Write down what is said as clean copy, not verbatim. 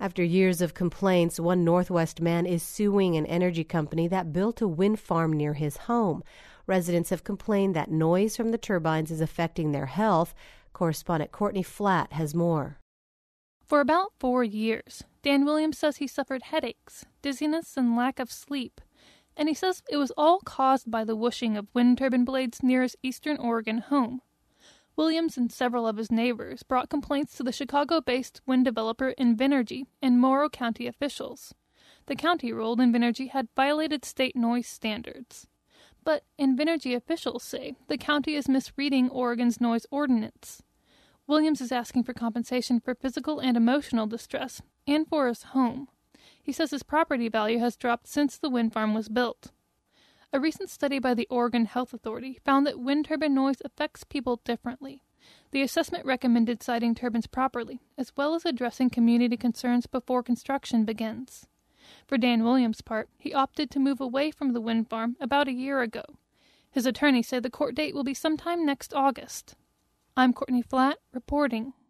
After years of complaints, one Northwest man is suing an energy company that built a wind farm near his home. Residents have complained that noise from the turbines is affecting their health. Correspondent Courtney Flatt has more. For about 4 years, Dan Williams says he suffered headaches, dizziness, and lack of sleep. And he says it was all caused by the whooshing of wind turbine blades near his eastern Oregon home. Williams and several of his neighbors brought complaints to the Chicago-based wind developer Invenergy and Morrow County officials. The county ruled Invenergy had violated state noise standards. But Invenergy officials say the county is misreading Oregon's noise ordinance. Williams is asking for compensation for physical and emotional distress and for his home. He says his property value has dropped since the wind farm was built. A recent study by the Oregon Health Authority found that wind turbine noise affects people differently. The assessment recommended siting turbines properly, as well as addressing community concerns before construction begins. For Dan Williams' part, he opted to move away from the wind farm about a year ago. His attorney said the court date will be sometime next August. I'm Courtney Flatt, reporting.